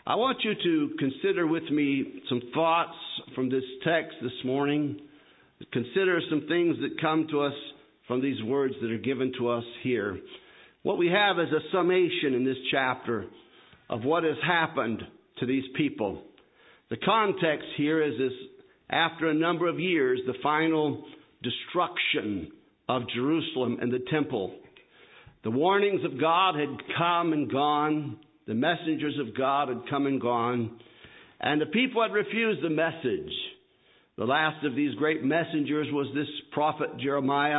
I want you to consider with me some thoughts from this text this morning. Consider some things that come to us from these words that are given to us here. What we have is a summation in this chapter of what has happened to these people. The context here is this: after a number of years, the final destruction of Jerusalem and the temple. The warnings of God had come and gone. The messengers of God had come and gone. And the people had refused the message. The last of these great messengers was this prophet Jeremiah.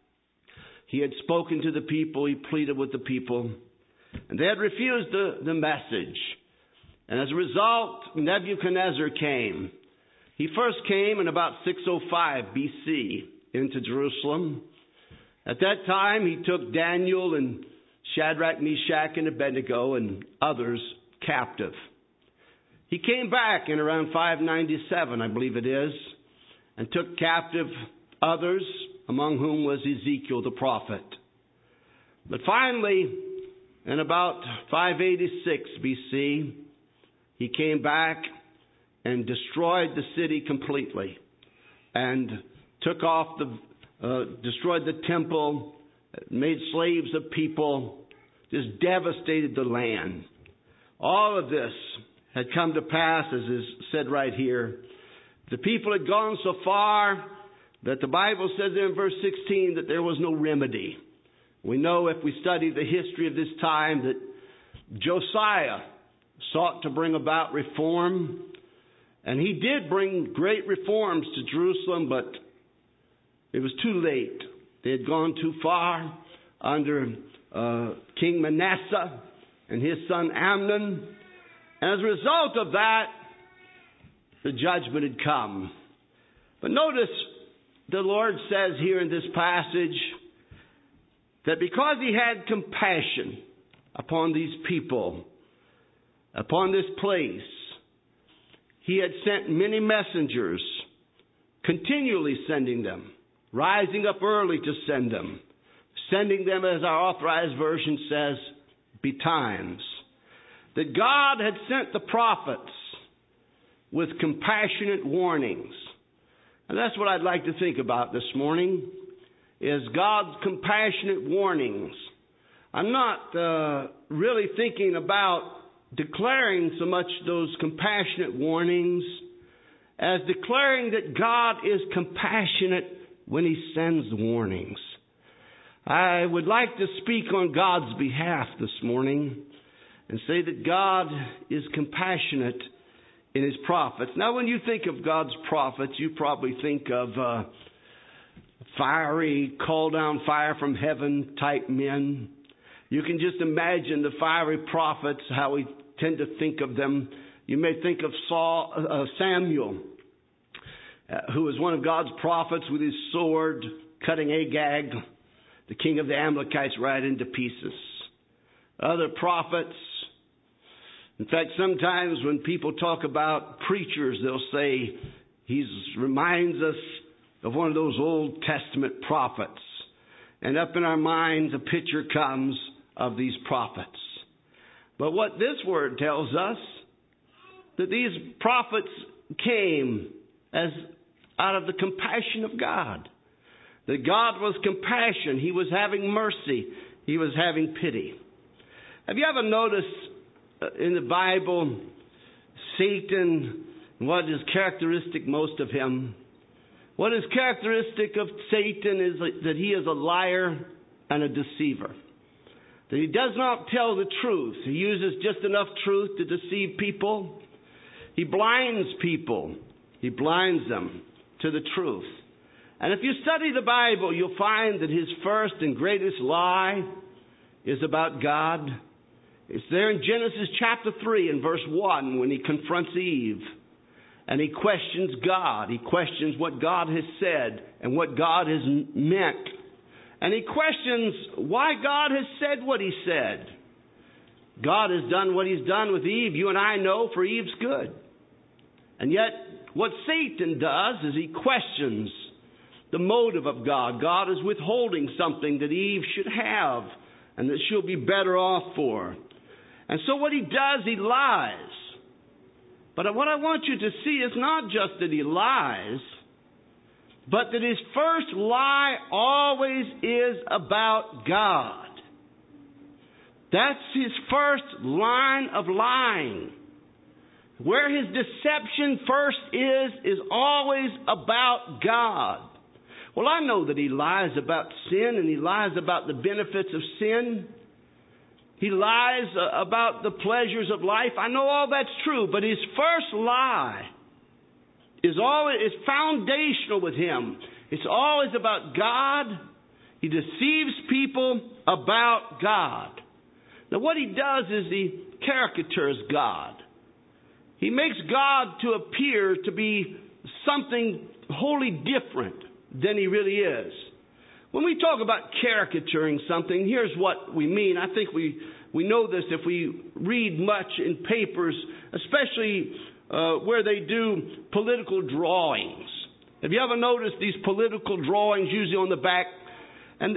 He had spoken to the people. He pleaded with the people. And they had refused the message. And as a result, Nebuchadnezzar came. He first came in about 605 BC into Jerusalem. At that time, he took Daniel and Shadrach, Meshach, and Abednego and others captive. He came back in around 597, I believe it is, and took captive others, among whom was Ezekiel the prophet. But finally, in about 586 BC, he came back and destroyed the city completely and took off destroyed the temple, made slaves of people, just devastated the land. All of this had come to pass, as is said right here. The people had gone so far that the Bible says in verse 16 that there was no remedy. We know, if we study the history of this time, that Josiah sought to bring about reform. And he did bring great reforms to Jerusalem, but it was too late. They had gone too far under King Manasseh and his son Amnon. And as a result of that, the judgment had come. But notice the Lord says here in this passage that because he had compassion upon these people, upon this place, he had sent many messengers, continually sending them, rising up early to send them, sending them, as our Authorized Version says, betimes. That God had sent the prophets with compassionate warnings. And that's what I'd like to think about this morning, is God's compassionate warnings. I'm not really thinking about declaring so much those compassionate warnings as declaring that God is compassionate when he sends warnings. I would like to speak on God's behalf this morning and say that God is compassionate in his prophets. Now, when you think of God's prophets, you probably think of fiery, call down fire from heaven type men. You can just imagine the fiery prophets, how we tend to think of them. You may think of Samuel, who was one of God's prophets, with his sword cutting Agag, the king of the Amalekites, right into pieces. Other prophets. In fact, sometimes when people talk about preachers, they'll say he reminds us of one of those Old Testament prophets. And up in our minds, a picture comes of these prophets. But what this word tells us, that these prophets came as out of the compassion of God. That God was compassion. He was having mercy. He was having pity. Have you ever noticed in the Bible, Satan, what is characteristic most of him? What is characteristic of Satan is that he is a liar and a deceiver. That he does not tell the truth. He uses just enough truth to deceive people. He blinds people. He blinds them to the truth. And if you study the Bible, you'll find that his first and greatest lie is about God. It's there in Genesis chapter 3 and verse 1 when he confronts Eve. And he questions God. He questions what God has said and what God has meant. And he questions why God has said what he said. God has done what he's done with Eve. You and I know for Eve's good. And yet, what Satan does is he questions the motive of God. God is withholding something that Eve should have and that she'll be better off for. And so what he does, he lies. But what I want you to see is not just that he lies, but that his first lie always is about God. That's his first line of lying. Where his deception first is always about God. Well, I know that he lies about sin and he lies about the benefits of sin. He lies about the pleasures of life. I know all that's true, but his first lie is foundational with him. It's always about God. He deceives people about God. Now, what he does is he caricatures God. He makes God to appear to be something wholly different than he really is. When we talk about caricaturing something, here's what we mean. I think we know this if we read much in papers, especially where they do political drawings. Have you ever noticed these political drawings, usually on the back? And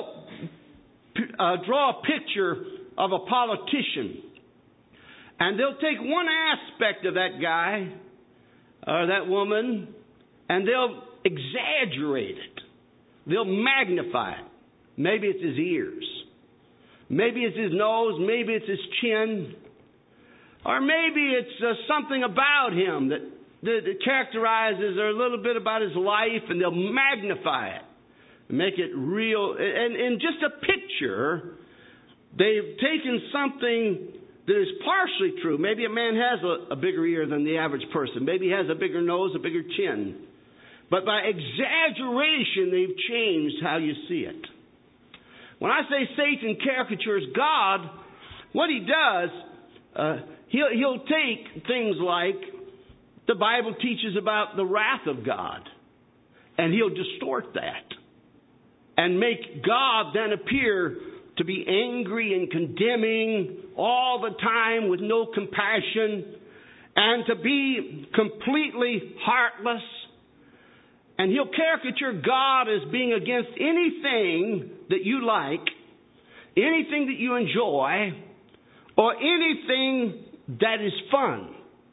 they'll draw a picture of a politician. And they'll take one aspect of that guy or that woman and they'll exaggerate it. They'll magnify it. Maybe it's his ears. Maybe it's his nose. Maybe it's his chin. Or maybe it's something about him that characterizes or a little bit about his life, and they'll magnify it, make it real. And in just a picture, they've taken something that is partially true. Maybe a man has a bigger ear than the average person. Maybe he has a bigger nose, a bigger chin. But by exaggeration, they've changed how you see it. When I say Satan caricatures God, what he does, he'll take things like the Bible teaches about the wrath of God, and he'll distort that and make God then appear to be angry and condemning all the time with no compassion, and to be completely heartless. And he'll caricature God as being against anything that you like, anything that you enjoy, or anything that is fun.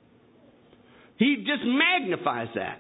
He just magnifies that.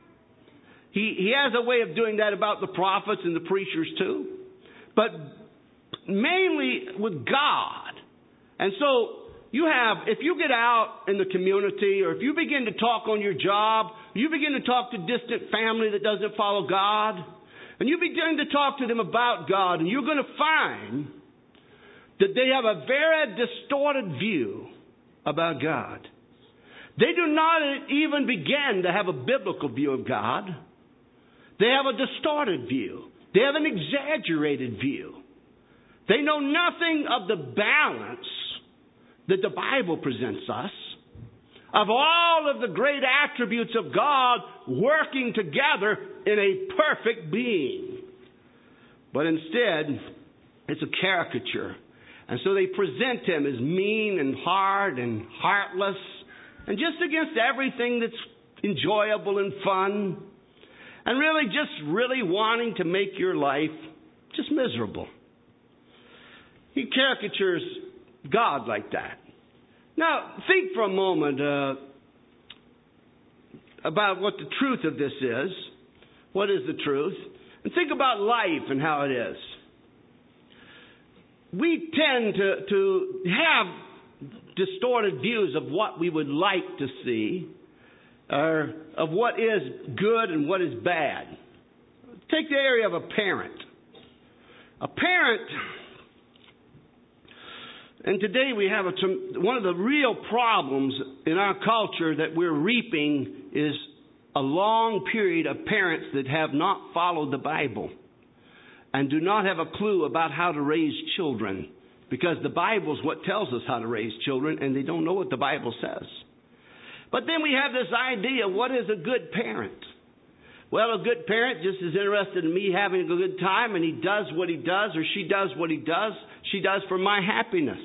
He has a way of doing that about the prophets and the preachers too, but mainly with God. And so if you get out in the community, or if you begin to talk on your job, you begin to talk to distant family that doesn't follow God, and you begin to talk to them about God, and you're going to find that they have a very distorted view about God. They do not even begin to have a biblical view of God. They have a distorted view. They have an exaggerated view. They know nothing of the balance that the Bible presents us, of all of the great attributes of God working together in a perfect being. But instead, it's a caricature. And so they present him as mean and hard and heartless and just against everything that's enjoyable and fun, and really wanting to make your life just miserable. He caricatures God like that. Now, think for a moment about what the truth of this is. What is the truth? And think about life and how it is. We tend to have distorted views of what we would like to see, or of what is good and what is bad. Take the area of a parent. A parent, and today we have one of the real problems in our culture that we're reaping is a long period of parents that have not followed the Bible and do not have a clue about how to raise children, because the Bible is what tells us how to raise children, and they don't know what the Bible says. But then we have this idea, what is a good parent? Well, a good parent just is interested in me having a good time, and he does what he does, or she does what she does for my happiness.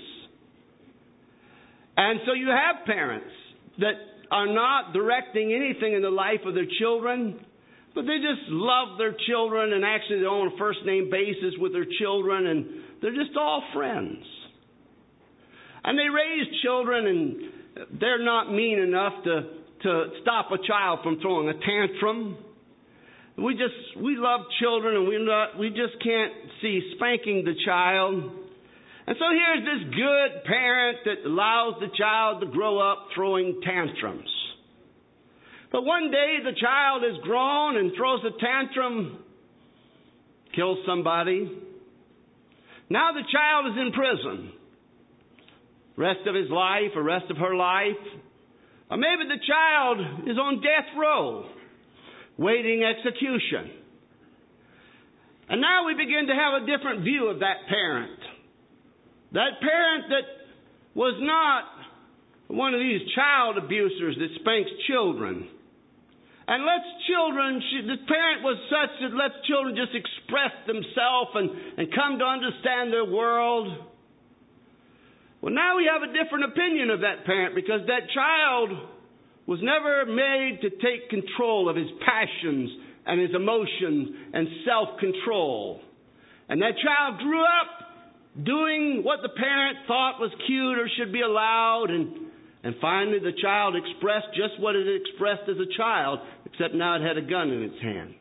And so you have parents that are not directing anything in the life of their children, but they just love their children, and actually they're on a first-name basis with their children, and they're just all friends. And they raise children, they're not mean enough to stop a child from throwing a tantrum. We love children, and we just can't see spanking the child. And so here's this good parent that allows the child to grow up throwing tantrums. But one day the child is grown and throws a tantrum, kills somebody. Now the child is in prison. Rest of his life, or rest of her life. Or maybe the child is on death row, waiting execution. And now we begin to have a different view of that parent. That parent that was not one of these child abusers that spanks children. And the parent was such that lets children just express themselves and come to understand their world. Well, now we have a different opinion of that parent, because that child was never made to take control of his passions and his emotions and self-control. And that child grew up doing what the parent thought was cute or should be allowed, and finally the child expressed just what it expressed as a child, except now it had a gun in its hand.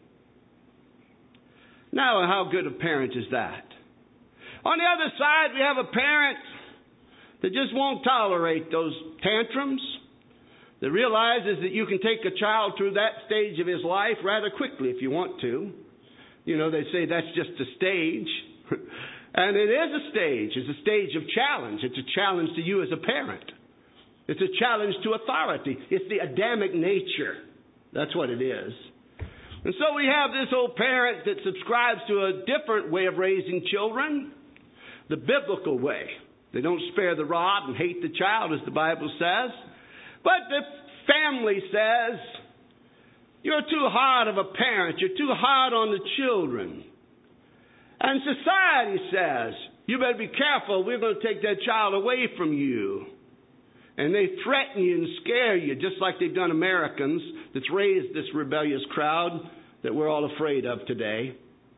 Now, how good a parent is that? On the other side, we have a parent that just won't tolerate those tantrums, that realizes that you can take a child through that stage of his life rather quickly if you want to. You know, they say that's just a stage. And it is a stage. It's a stage of challenge. It's a challenge to you as a parent. It's a challenge to authority. It's the Adamic nature. That's what it is. And so we have this old parent that subscribes to a different way of raising children, the biblical way. They don't spare the rod and hate the child, as the Bible says. But the family says, you're too hard of a parent. You're too hard on the children. And society says, you better be careful. We're going to take that child away from you. And they threaten you and scare you, just like they've done Americans that's raised this rebellious crowd that we're all afraid of today.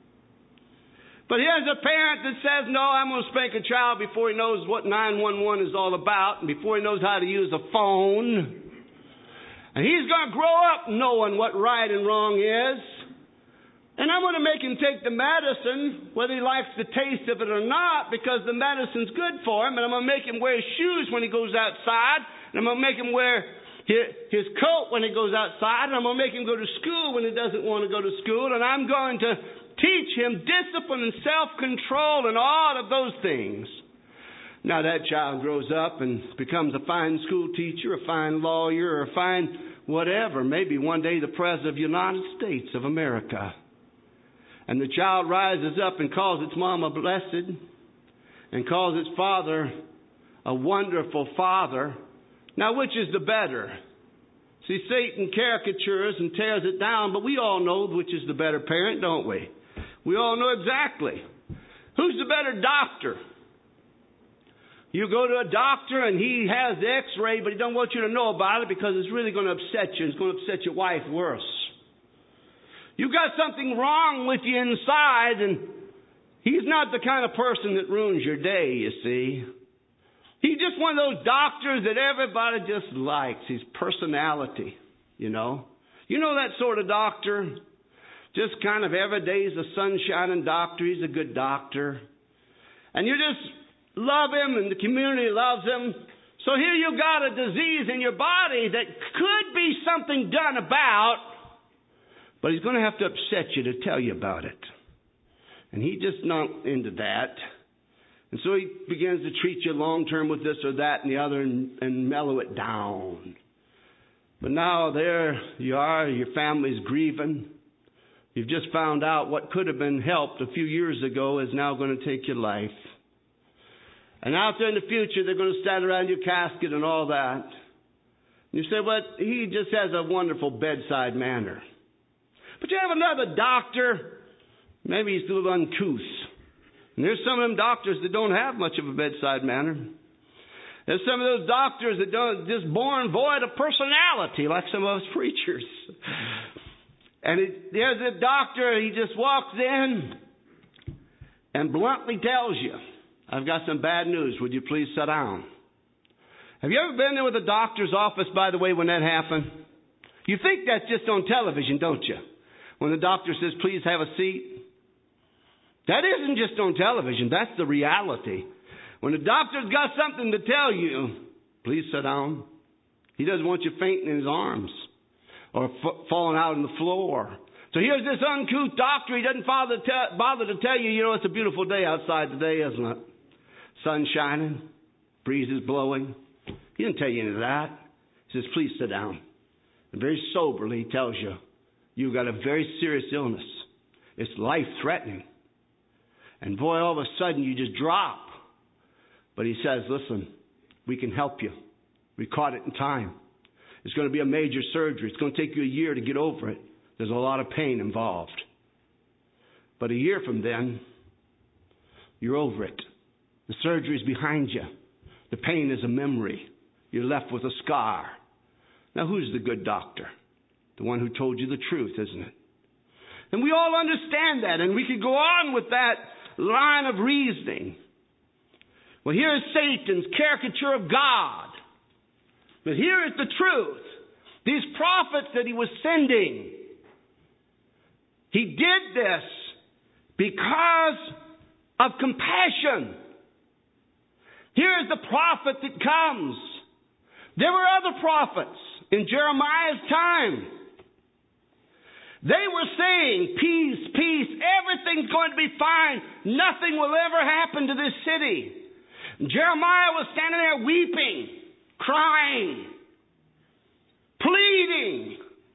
But here's a parent that says, no, I'm going to spank a child before he knows what 911 is all about and before he knows how to use a phone. And he's going to grow up knowing what right and wrong is. And I'm going to make him take the medicine, whether he likes the taste of it or not, because the medicine's good for him. And I'm going to make him wear shoes when he goes outside. And I'm going to make him wear his coat when he goes outside. And I'm going to make him go to school when he doesn't want to go to school. And I'm going to teach him discipline and self-control and all of those things. Now that child grows up and becomes a fine school teacher, a fine lawyer, or a fine whatever. Maybe one day the President of the United States of America. And the child rises up and calls its mama blessed and calls its father a wonderful father. Now, which is the better? See, Satan caricatures and tears it down, but we all know which is the better parent, don't we? We all know exactly. Who's the better doctor? You go to a doctor and he has the x-ray, but he don't want you to know about it because it's really going to upset you. It's going to upset your wife worse. You've got something wrong with you inside, and he's not the kind of person that ruins your day, you see. He's just one of those doctors that everybody just likes. His personality, you know. You know that sort of doctor? Just kind of every day is a sun-shining doctor. He's a good doctor. And you just love him, and the community loves him. So here you got a disease in your body that could be something done about, but he's going to have to upset you to tell you about it. And he's just not into that. And so he begins to treat you long-term with this or that and the other and mellow it down. But now there you are, your family's grieving. You've just found out what could have been helped a few years ago is now going to take your life. And out there in the future, they're going to stand around your casket and all that. And you say, well, he just has a wonderful bedside manner. But you have another doctor, maybe he's a little uncouth. And there's some of them doctors that don't have much of a bedside manner. There's some of those doctors that don't just born void of personality, like some of us preachers. And there's a doctor, he just walks in and bluntly tells you, I've got some bad news. Would you please sit down? Have you ever been there with a doctor's office, by the way, when that happened? You think that's just on television, don't you? When the doctor says, please have a seat. That isn't just on television. That's the reality. When the doctor's got something to tell you, please sit down. He doesn't want you fainting in his arms or falling out on the floor. So here's this uncouth doctor. He doesn't bother to tell you, it's a beautiful day outside today, isn't it? Sun shining, breeze is blowing. He didn't tell you any of that. He says, please sit down. And very soberly he tells you, you've got a very serious illness. It's life-threatening. And boy, all of a sudden you just drop. But he says, listen, we can help you. We caught it in time. It's going to be a major surgery. It's going to take you a year to get over it. There's a lot of pain involved. But a year from then, you're over it. The surgery's behind you. The pain is a memory. You're left with a scar. Now, who's the good doctor? The one who told you the truth, isn't it? And we all understand that, and we could go on with that line of reasoning. Well, here is Satan's caricature of God. But here is the truth. These prophets that he was sending, he did this because of compassion. Here is the prophet that comes. There were other prophets in Jeremiah's time. They were saying, peace, peace, everything's going to be fine. Nothing will ever happen to this city. Jeremiah was standing there weeping, crying, pleading.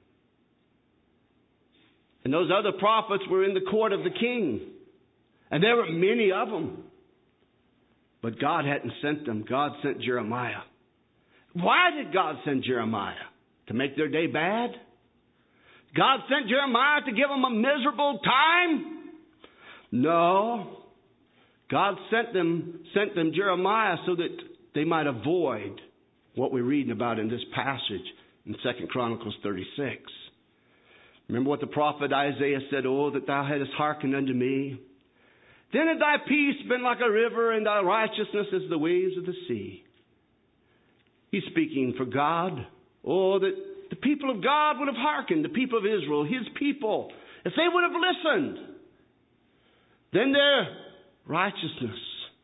And those other prophets were in the court of the king. And there were many of them. But God hadn't sent them. God sent Jeremiah. Why did God send Jeremiah? To make their day bad? God sent Jeremiah to give them a miserable time? No. God sent them Jeremiah so that they might avoid what we're reading about in this passage in 2 Chronicles 36. Remember what the prophet Isaiah said, oh, that thou hadst hearkened unto me. Then had thy peace been like a river, and thy righteousness as the waves of the sea. He's speaking for God. Oh, that the people of God would have hearkened, the people of Israel, his people. If they would have listened, then their righteousness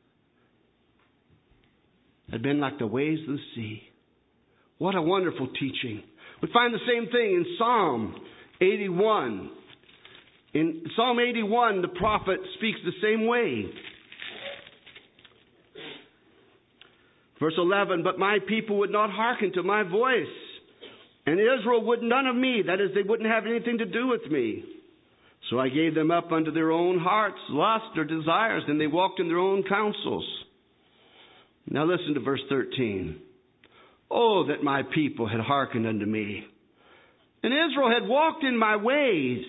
had been like the waves of the sea. What a wonderful teaching. We find the same thing in Psalm 81. In Psalm 81, the prophet speaks the same way. Verse 11, but my people would not hearken to my voice, and Israel would none of me. That is, they wouldn't have anything to do with me. So I gave them up unto their own hearts, lust or desires, and they walked in their own counsels. Now listen to verse 13. Oh, that my people had hearkened unto me, and Israel had walked in my ways.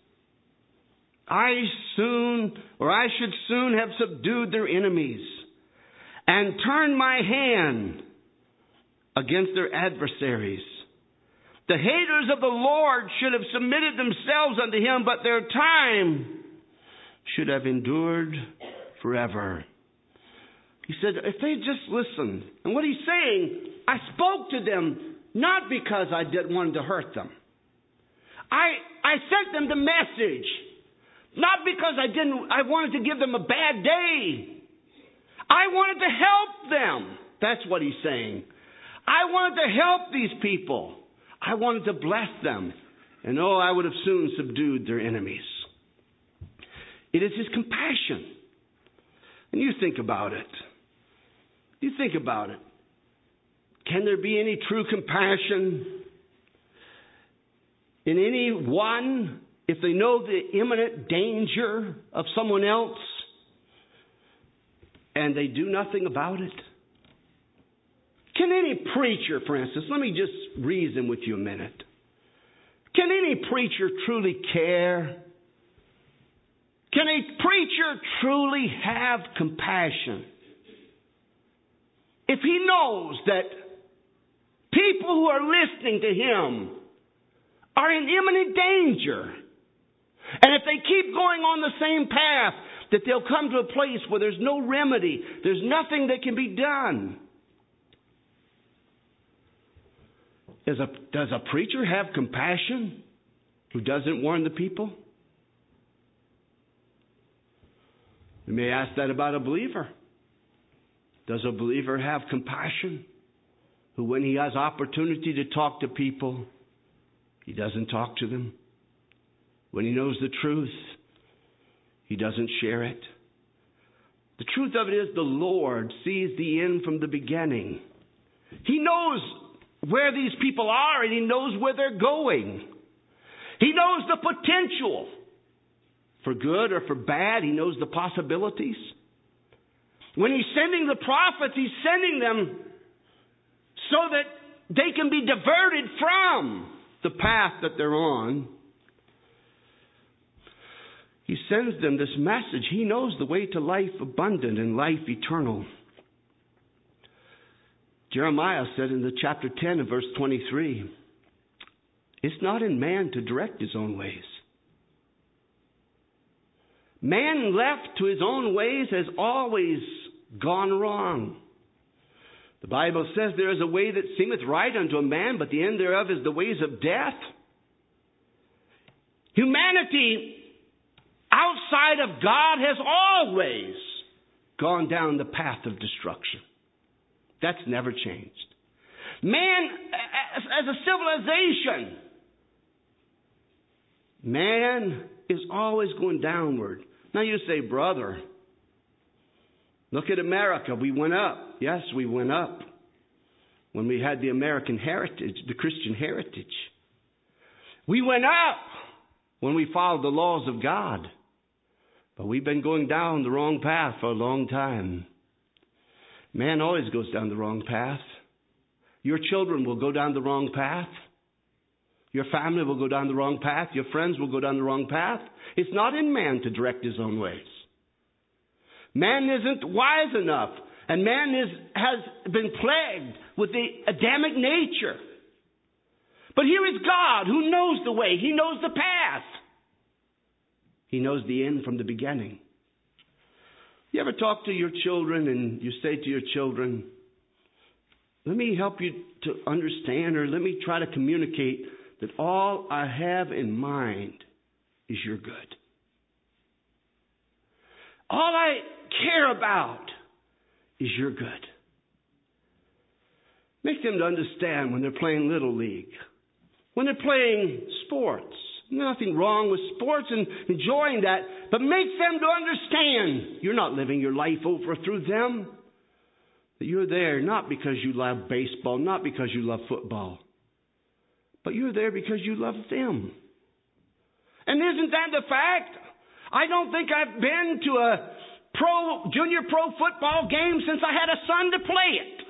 I should soon have subdued their enemies and turned my hand against their adversaries. The haters of the Lord should have submitted themselves unto him, but their time should have endured forever. He said, if they just listened. And what he's saying, I spoke to them not because I wanted to hurt them. I sent them the message. Not because I wanted to give them a bad day. I wanted to help them. That's what he's saying. I wanted to help these people. I wanted to bless them. And I would have soon subdued their enemies. It is his compassion. And you think about it. You think about it. Can there be any true compassion in anyone if they know the imminent danger of someone else and they do nothing about it? Can any preacher, for instance, let me just reason with you a minute. Can any preacher truly care? Can a preacher truly have compassion if he knows that people who are listening to him are in imminent danger? And if they keep going on the same path, that they'll come to a place where there's no remedy, there's nothing that can be done. Does a preacher have compassion who doesn't warn the people? We may ask that about a believer. Does a believer have compassion who, when he has opportunity to talk to people, he doesn't talk to them? When he knows the truth, he doesn't share it. The truth of it is the Lord sees the end from the beginning. He knows where these people are, and He knows where they're going. He knows the potential for good or for bad. He knows the possibilities. When He's sending the prophets, He's sending them so that they can be diverted from the path that they're on. He sends them this message. He knows the way to life abundant and life eternal. Jeremiah said in the chapter 10 and verse 23, it's not in man to direct his own ways. Man left to his own ways has always gone wrong. The Bible says there is a way that seemeth right unto a man, but the end thereof is the ways of death. Humanity outside of God has always gone down the path of destruction. That's never changed. Man, as a civilization, man is always going downward. Now you say, brother, look at America. We went up. Yes, we went up when we had the American heritage, the Christian heritage. We went up when we followed the laws of God. But we've been going down the wrong path for a long time. Man always goes down the wrong path. Your children will go down the wrong path. Your family will go down the wrong path. Your friends will go down the wrong path. It's not in man to direct his own ways. Man isn't wise enough. And man has been plagued with the Adamic nature. But here is God who knows the way. He knows the path. He knows the end from the beginning. You ever talk to your children and you say to your children, let me help you to understand, or let me try to communicate that all I have in mind is your good. All I care about is your good. Make them to understand when they're playing Little League, when they're playing sports. Nothing wrong with sports and enjoying that, but make them to understand you're not living your life over through them. That you're there not because you love baseball, not because you love football, but you're there because you love them. And isn't that the fact? I don't think I've been to a junior pro football game since I had a son to play it.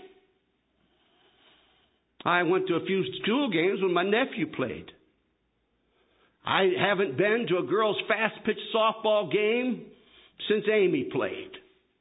I went to a few school games when my nephew played. I haven't been to a girls' fast-pitch softball game since Amy played.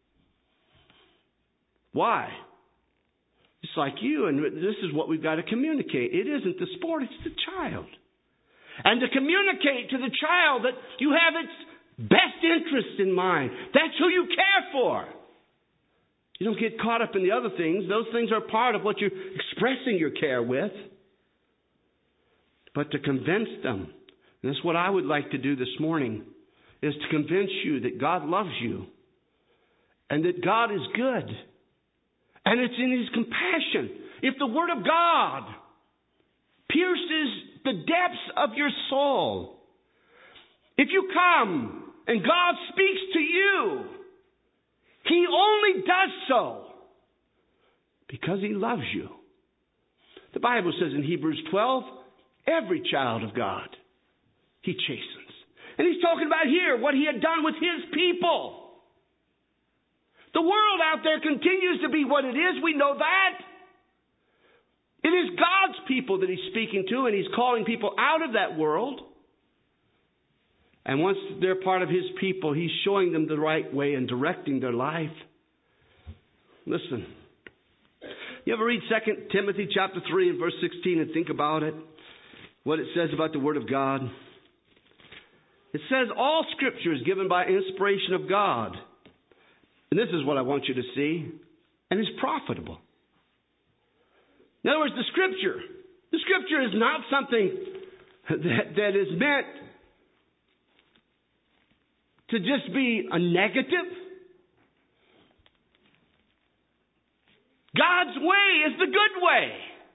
Why? It's like you, and this is what we've got to communicate. It isn't the sport, it's the child. And to communicate to the child that you have its best interest in mind. That's who you care for. You don't get caught up in the other things. Those things are part of what you're expressing your care with. But to convince them, and that's what I would like to do this morning, is to convince you that God loves you and that God is good. And it's in His compassion. If the Word of God pierces the depths of your soul, if you come and God speaks to you, He only does so because He loves you. The Bible says in Hebrews 12, every child of God He chastens. And He's talking about here what He had done with His people. The world out there continues to be what it is. We know that. It is God's people that He's speaking to, and He's calling people out of that world. And once they're part of His people, He's showing them the right way and directing their life. Listen. You ever read 2 Timothy chapter 3 and verse 16 and think about it? What it says about the Word of God? It says all Scripture is given by inspiration of God. And this is what I want you to see. And it's profitable. In other words, the Scripture The Scripture is not something that is meant to just be a negative. God's way is the good way.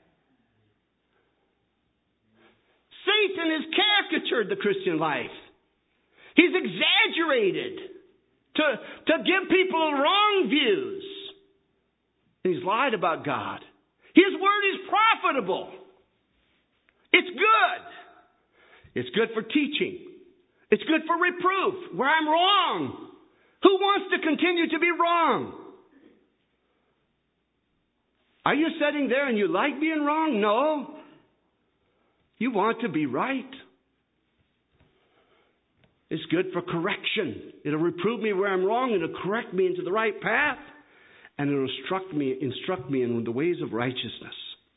Satan has caricatured the Christian life. He's exaggerated to give people wrong views. And he's lied about God. His word is profitable. It's good. It's good for teaching. It's good for reproof where I'm wrong. Who wants to continue to be wrong? Are you sitting there and you like being wrong? No. You want to be right. It's good for correction. It'll reprove me where I'm wrong. It'll correct me into the right path. And it'll instruct me in the ways of righteousness.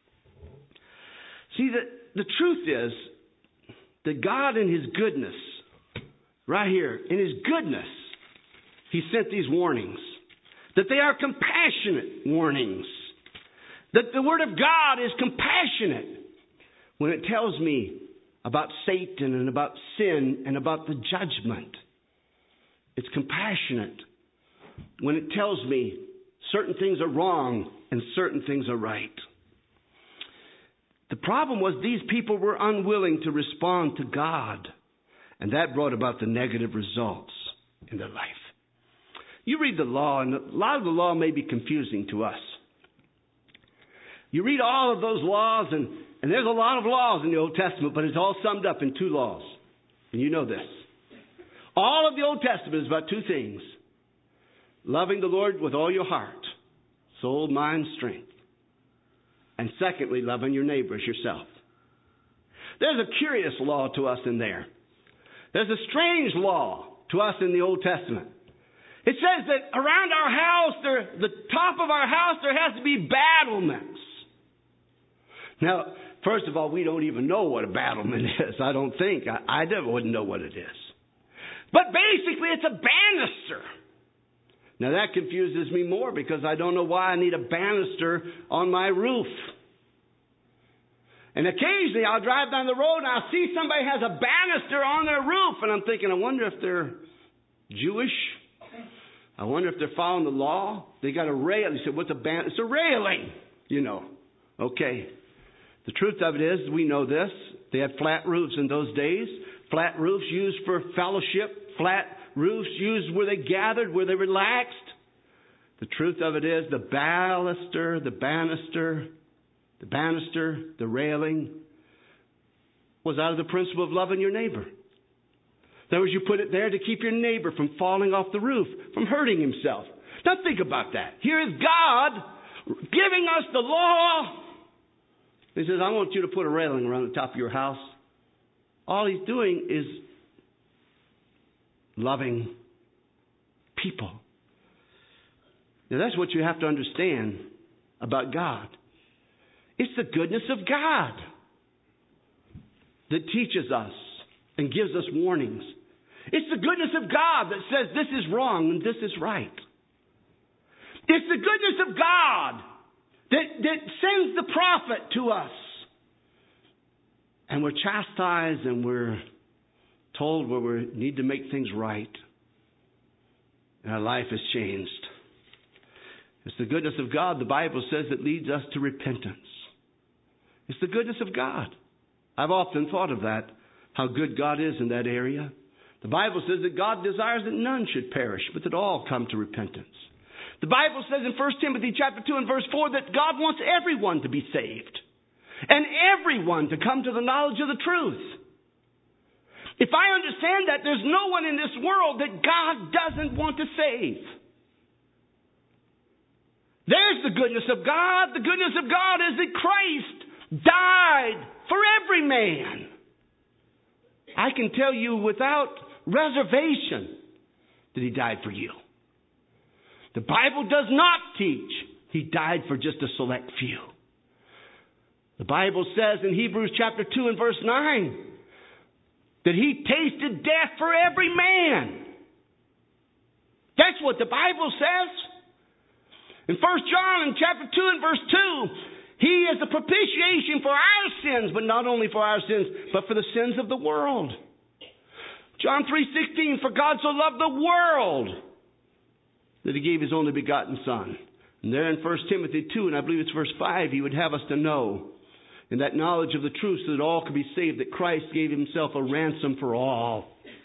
See, the truth is that God in His goodness, right here, in His goodness, He sent these warnings. That they are compassionate warnings. That the Word of God is compassionate when it tells me about Satan and about sin and about the judgment. It's compassionate when it tells me certain things are wrong and certain things are right. The problem was these people were unwilling to respond to God, and that brought about the negative results in their life. You read the law, and a lot of the law may be confusing to us. You read all of those laws, and there's a lot of laws in the Old Testament, but it's all summed up in 2 laws. And you know this. All of the Old Testament is about 2 things. Loving the Lord with all your heart, soul, mind, strength. And secondly, loving your neighbor as yourself. There's a curious law to us in there. There's a strange law to us in the Old Testament. It says that around our house, the top of our house, there has to be battlements. Now, first of all, we don't even know what a battlement is. I don't think. I never wouldn't know what it is. But basically, it's a banister. Now, that confuses me more because I don't know why I need a banister on my roof. And occasionally, I'll drive down the road and I'll see somebody has a banister on their roof. And I'm thinking, I wonder if they're Jewish. I wonder if they're following the law. They got a rail. He said, what's a banister? It's a railing, you know. Okay. The truth of it is, we know this. They had flat roofs in those days. Flat roofs used for fellowship. Flat roofs used where they gathered, where they relaxed. The truth of it is, the banister, the railing, was out of the principle of loving your neighbor. In other words, you put it there to keep your neighbor from falling off the roof, from hurting himself. Now think about that. Here is God giving us the law. He says, I want you to put a railing around the top of your house. All He's doing is loving people. Now that's what you have to understand about God. It's the goodness of God that teaches us and gives us warnings. It's the goodness of God that says this is wrong and this is right. It's the goodness of God that sends the prophet to us. And we're chastised and we're told where we need to make things right. And our life is changed. It's the goodness of God, the Bible says, that leads us to repentance. It's the goodness of God. I've often thought of that, how good God is in that area. The Bible says that God desires that none should perish, but that all come to repentance. The Bible says in 1 Timothy chapter 2 and verse 4 that God wants everyone to be saved and everyone to come to the knowledge of the truth. If I understand that, there's no one in this world that God doesn't want to save. There's the goodness of God. The goodness of God is that Christ died for every man. I can tell you without reservation that He died for you. The Bible does not teach He died for just a select few. The Bible says in Hebrews chapter 2 and verse 9 that He tasted death for every man. That's what the Bible says. In 1 John in chapter 2 and verse 2, He is the propitiation for our sins, but not only for our sins, but for the sins of the world. John 3:16, for God so loved the world that He gave His only begotten Son. And there in 1 Timothy 2, and I believe it's verse 5, He would have us to know, in that knowledge of the truth, so that all could be saved, that Christ gave Himself a ransom for all.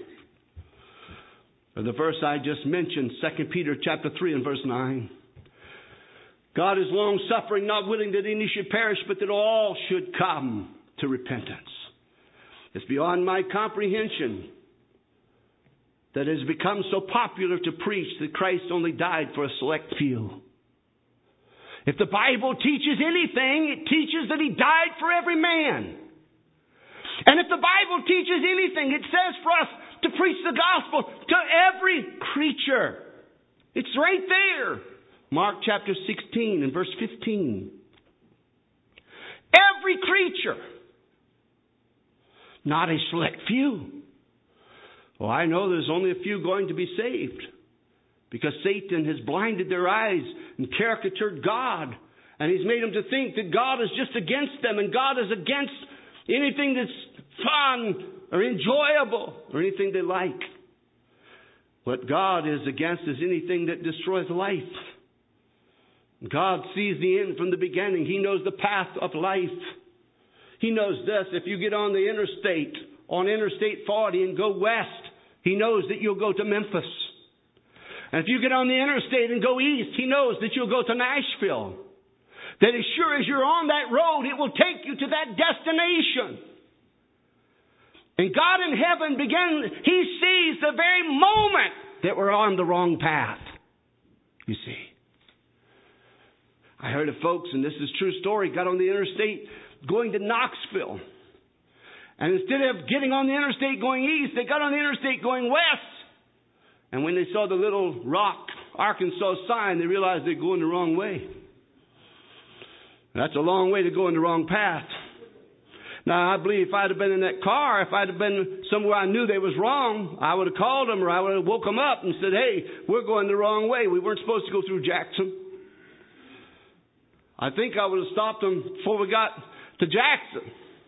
Or the verse I just mentioned, 2 Peter chapter 3 and verse 9. God is long-suffering, not willing that any should perish, but that all should come to repentance. It's beyond my comprehension that it has become so popular to preach that Christ only died for a select few. If the Bible teaches anything, it teaches that He died for every man. And if the Bible teaches anything, it says for us to preach the gospel to every creature. It's right there. Mark chapter 16 and verse 15. Every creature. Not a select few. Well, I know there's only a few going to be saved, because Satan has blinded their eyes and caricatured God. And he's made them to think that God is just against them, and God is against anything that's fun or enjoyable or anything they like. What God is against is anything that destroys life. God sees the end from the beginning. He knows the path of life. He knows this. If you get on the interstate, on Interstate 40 and go west, He knows that you'll go to Memphis. And if you get on the interstate and go east, He knows that you'll go to Nashville. That as sure as you're on that road, it will take you to that destination. And God in heaven He sees the very moment that we're on the wrong path. You see. I heard of folks, and this is a true story, got on the interstate going to Knoxville. And instead of getting on the interstate going east, they got on the interstate going west. And when they saw the Little Rock, Arkansas sign, they realized they're going the wrong way. That's a long way to go in the wrong path. Now, I believe if I'd have been in that car, if I'd have been somewhere I knew they was wrong, I would have called them, or I would have woke them up and said, hey, we're going the wrong way. We weren't supposed to go through Jackson. I think I would have stopped them before we got to Jackson.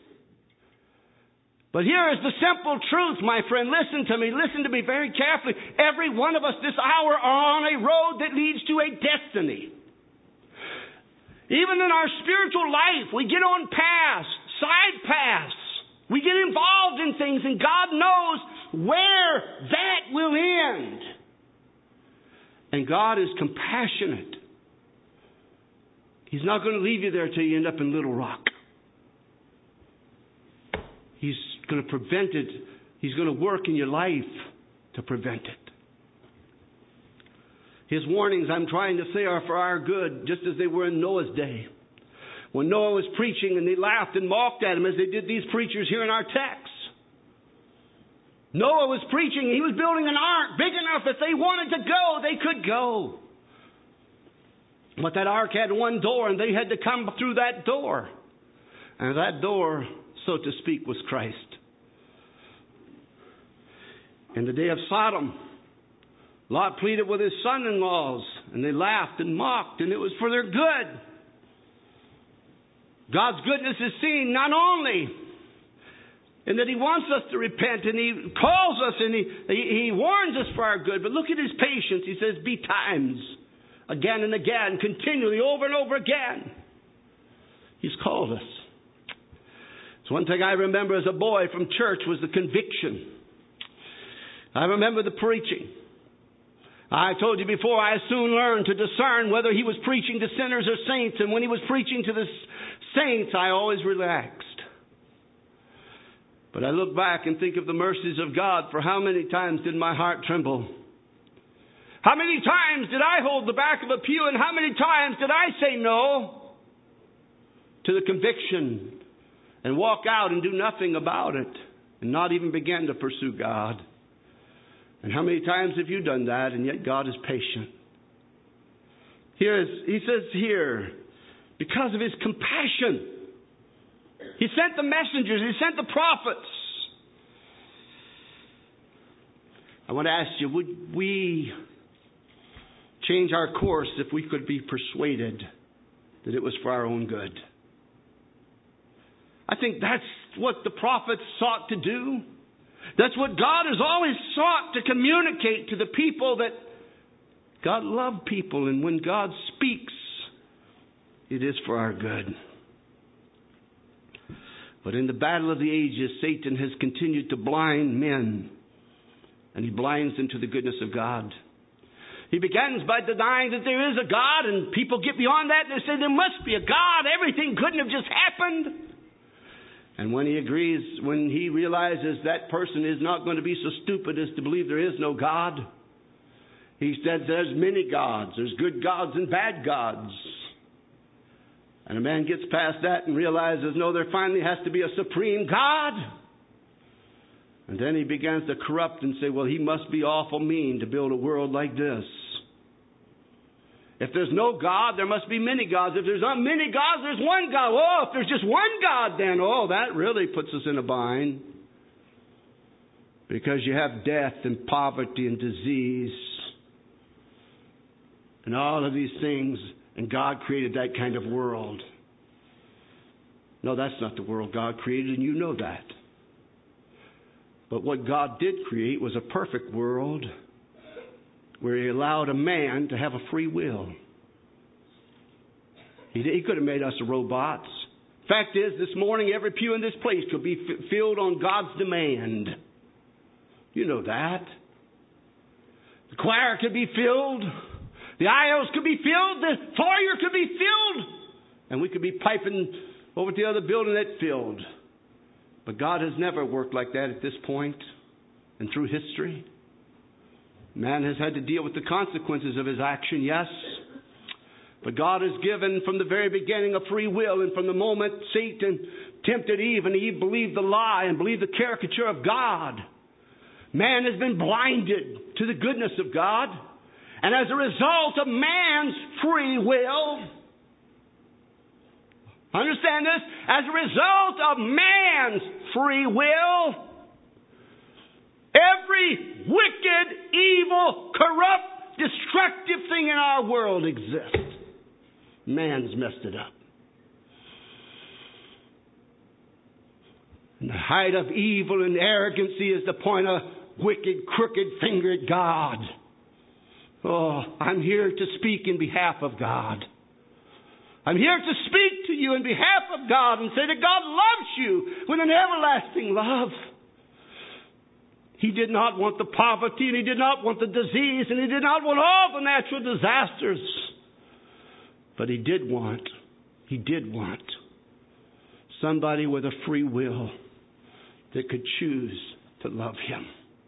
But here is the simple truth, my friend. Listen to me very carefully. Every one of us this hour are on a road that leads to a destiny. Even in our spiritual life, we get on paths, side paths. We get involved in things, and God knows where that will end. And God is compassionate. He's not going to leave you there till you end up in Little Rock. He's going to prevent it. He's going to work in your life to prevent it. His warnings, I'm trying to say, are for our good, just as they were in Noah's day. When Noah was preaching and they laughed and mocked at him as they did these preachers here in our text. Noah was preaching. He was building an ark big enough if they wanted to go, they could go. But that ark had one door, and they had to come through that door. And that door, so to speak, was Christ. In the day of Sodom, Lot pleaded with his son-in-laws, and they laughed and mocked, and it was for their good. God's goodness is seen not only in that He wants us to repent, and He calls us, and He warns us for our good, but look at His patience. He says, be times, again and again, continually, over and over again. He's called us. So one thing I remember as a boy from church was the conviction. I remember the preaching. I told you before, I soon learned to discern whether he was preaching to sinners or saints. And when he was preaching to the saints, I always relaxed. But I look back and think of the mercies of God. For how many times did my heart tremble? How many times did I hold the back of a pew? And how many times did I say no to the conviction and walk out and do nothing about it and not even begin to pursue God? And how many times have you done that? And yet God is patient. He says here, because of His compassion, He sent the messengers, He sent the prophets. I want to ask you, would we change our course if we could be persuaded that it was for our own good? I think that's what the prophets sought to do. That's what God has always sought to communicate to the people, that God loved people, and when God speaks, it is for our good. But in the battle of the ages, Satan has continued to blind men, and he blinds them to the goodness of God. He begins by denying that there is a God, and people get beyond that and they say there must be a God. Everything couldn't have just happened. And when he agrees, when he realizes that person is not going to be so stupid as to believe there is no God, he said there's many gods. There's good gods and bad gods. And a man gets past that and realizes, no, there finally has to be a supreme God. And then he begins to corrupt and say, well, he must be awful mean to build a world like this. If there's no God, there must be many gods. If there's not many gods, there's one God. Oh, if there's just one God, then, that really puts us in a bind. Because you have death and poverty and disease and all of these things, and God created that kind of world. No, that's not the world God created, and you know that. But what God did create was a perfect world where He allowed a man to have a free will. He could have made us robots. Fact is, this morning, every pew in this place could be filled on God's demand. You know that. The choir could be filled. The aisles could be filled. The foyer could be filled. And we could be piping over to the other building that filled. But God has never worked like that at this point and through history. Man has had to deal with the consequences of his action, yes. But God has given from the very beginning a free will. And from the moment Satan tempted Eve and Eve believed the lie and believed the caricature of God, man has been blinded to the goodness of God. And as a result of man's free will, understand this, as a result of man's free will, every wicked, evil, corrupt, destructive thing in our world exists. Man's messed it up. And the height of evil and arrogancy is to point a wicked, crooked finger at God. Oh, I'm here to speak in behalf of God. I'm here to speak to you in behalf of God and say that God loves you with an everlasting love. He did not want the poverty, and He did not want the disease, and He did not want all the natural disasters. But He did want somebody with a free will that could choose to love Him.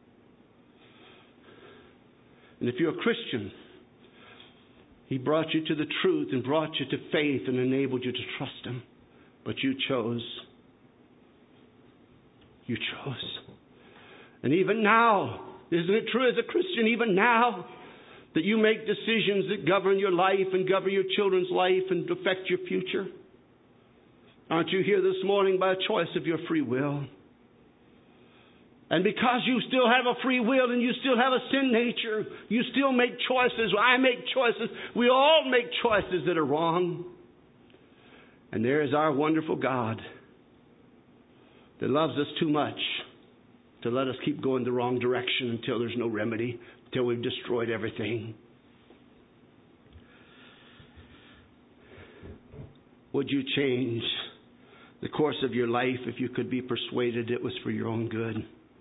And if you're a Christian, He brought you to the truth and brought you to faith and enabled you to trust Him. But you chose. You chose. And even now, isn't it true as a Christian, even now, that you make decisions that govern your life and govern your children's life and affect your future? Aren't you here this morning by a choice of your free will? And because you still have a free will and you still have a sin nature, you still make choices. I make choices. We all make choices that are wrong. And there is our wonderful God that loves us too much to let us keep going the wrong direction until there's no remedy, until we've destroyed everything. Would you change the course of your life if you could be persuaded it was for your own good?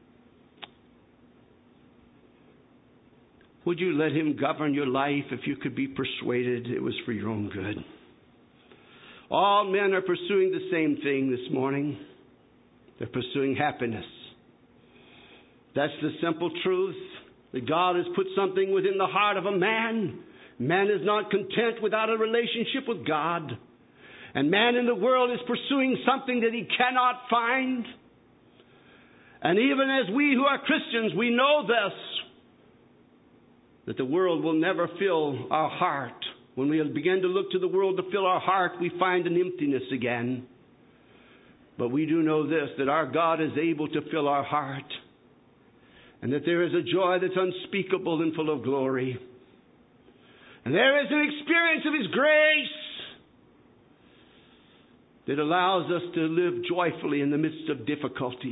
Would you let Him govern your life if you could be persuaded it was for your own good? All men are pursuing the same thing this morning. They're pursuing happiness. That's the simple truth. That God has put something within the heart of a man. Man is not content without a relationship with God. And man in the world is pursuing something that he cannot find. And even as we who are Christians, we know this, that the world will never fill our heart. When we begin to look to the world to fill our heart, we find an emptiness again. But we do know this, that our God is able to fill our heart. And that there is a joy that's unspeakable and full of glory. And there is an experience of His grace. that allows us to live joyfully in the midst of difficulties.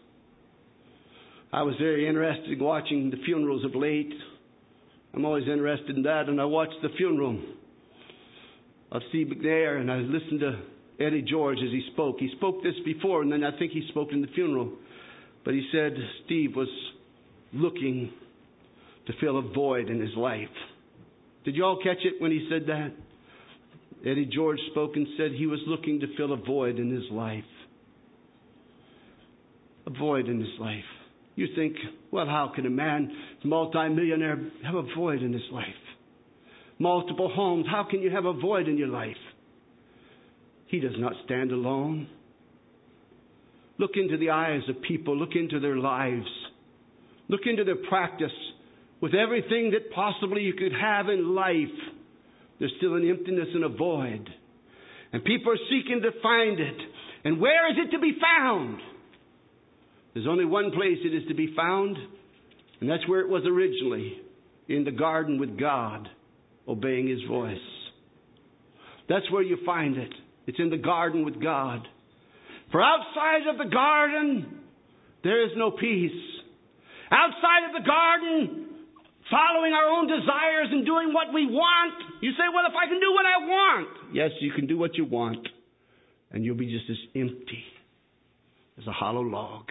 I was very interested in watching the funerals of late. I'm always interested in that, and I watched the funeral of Steve McNair, and I listened to Eddie George as he spoke. He spoke this before, and then I think he spoke in the funeral. But he said Steve was looking to fill a void in his life. Did you all catch it when he said that? Eddie George spoke and said he was looking to fill a void in his life. A void in his life. You think, well, how can a man, multi-millionaire, have a void in his life? Multiple homes, how can you have a void in your life? He does not stand alone. Look into the eyes of people. Look into their lives. Look into their practice. With everything that possibly you could have in life, there's still an emptiness and a void. And people are seeking to find it. And where is it to be found? There's only one place it is to be found, and that's where it was originally, in the garden with God, obeying His voice. That's where you find it. It's in the garden with God. For outside of the garden, there is no peace. Outside of the garden, following our own desires and doing what we want. You say, well, if I can do what I want. Yes, you can do what you want. And you'll be just as empty as a hollow log.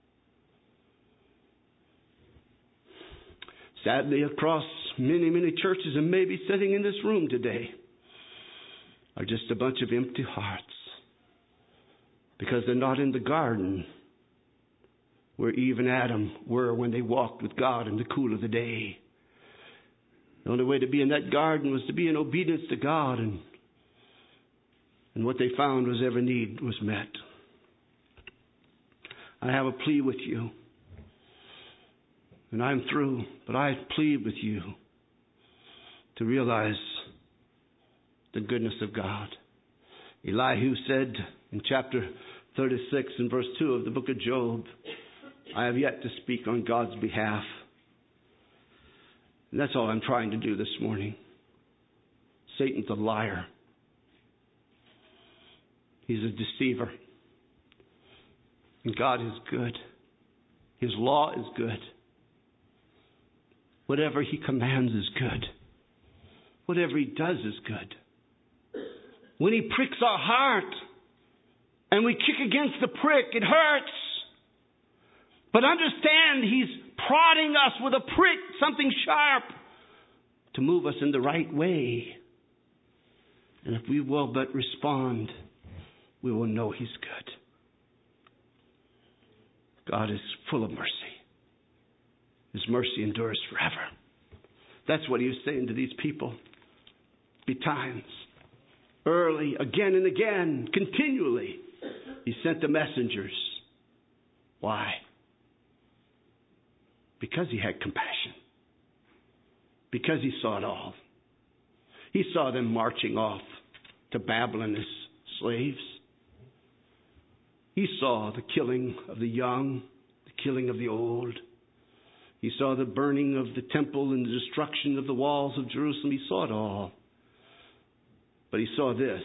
Sadly, across many, many churches, and maybe sitting in this room today, are just a bunch of empty hearts. Because they're not in the garden where Eve and Adam were when they walked with God in the cool of the day. The only way to be in that garden was to be in obedience to God, and what they found was every need was met. I have a plea with you. And I'm through, but I plead with you to realize the goodness of God. Elihu said in chapter 36 and verse 2 of the book of Job, I have yet to speak on God's behalf. And that's all I'm trying to do this morning. Satan's a liar. He's a deceiver. And God is good. His law is good. Whatever He commands is good. Whatever He does is good. When He pricks our heart and we kick against the prick, it hurts. But understand He's prodding us with a prick, something sharp, to move us in the right way. And if we will but respond, we will know He's good. God is full of mercy. His mercy endures forever. That's what He was saying to these people. Betimes, early, again and again, continually, He sent the messengers. Why? Because He had compassion. Because He saw it all. He saw them marching off to Babylon as slaves. He saw the killing of the young, the killing of the old. He saw the burning of the temple and the destruction of the walls of Jerusalem. He saw it all. But He saw this.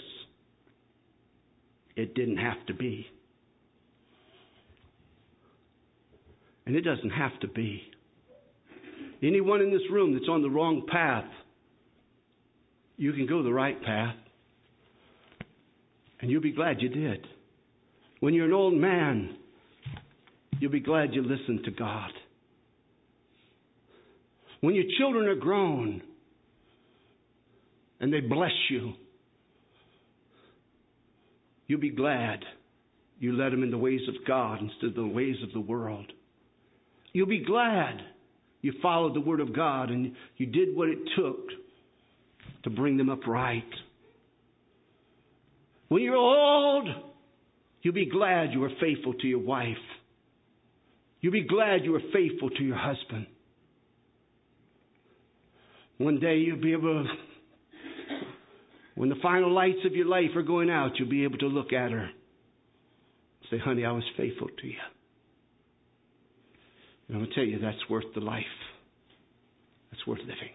It didn't have to be. And it doesn't have to be. Anyone in this room that's on the wrong path, you can go the right path. And you'll be glad you did. When you're an old man, you'll be glad you listened to God. When your children are grown and they bless you, you'll be glad you led them in the ways of God instead of the ways of the world. You'll be glad you followed the Word of God and you did what it took to bring them up right. When you're old, you'll be glad you were faithful to your wife. You'll be glad you were faithful to your husband. One day you'll be able to, when the final lights of your life are going out, you'll be able to look at her and say, honey, I was faithful to you. And I'm going to tell you, that's worth the life. That's worth living.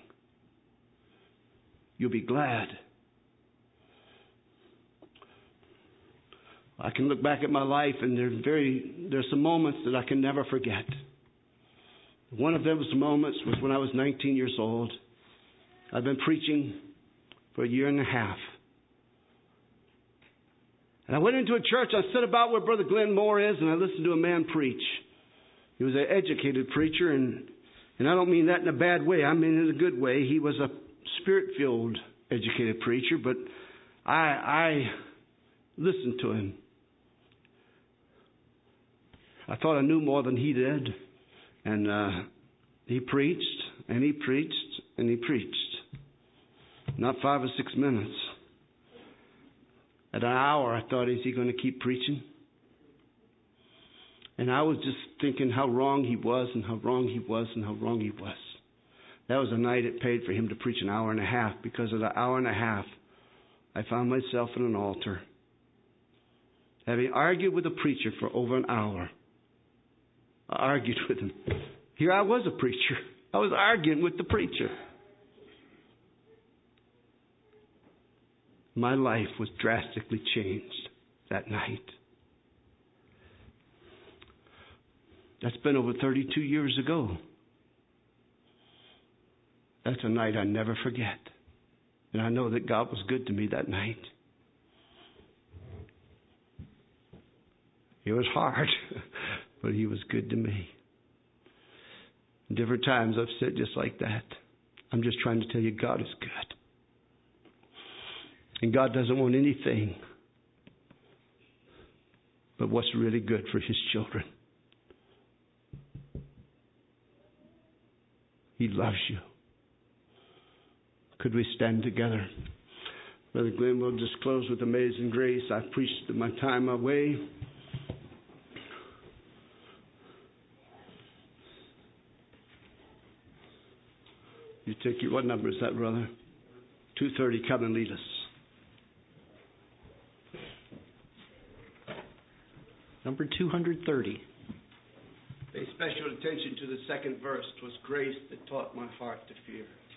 You'll be glad. I can look back at my life, and there's some moments that I can never forget. One of those moments was when I was 19 years old. I've been preaching for a year and a half. And I went into a church. I sat about where Brother Glenn Moore is, and I listened to a man preach. He was an educated preacher, and I don't mean that in a bad way. I mean it in a good way. He was a spirit-filled, educated preacher, but I listened to him. I thought I knew more than he did. And he preached, and he preached, and he preached. Not 5 or 6 minutes. At an hour, I thought, is he going to keep preaching? And I was just thinking how wrong he was, and how wrong he was, and how wrong he was. That was a night it paid for him to preach an hour and a half. Because of the hour and a half, I found myself at an altar, having argued with a preacher for over an hour. I argued with him. Here I was a preacher. I was arguing with the preacher. My life was drastically changed that night. That's been over 32 years ago. That's a night I never forget. And I know that God was good to me that night. It was hard, but He was good to me. Different times I've said just like that. I'm just trying to tell you God is good. And God doesn't want anything but what's really good for His children. He loves you. Could we stand together? Brother Glenn will just close with Amazing Grace. I've preached my time away. You take your, what number is that, brother? 230, come and lead us. Number 230. Pay special attention to the second verse. 'Twas grace that taught my heart to fear.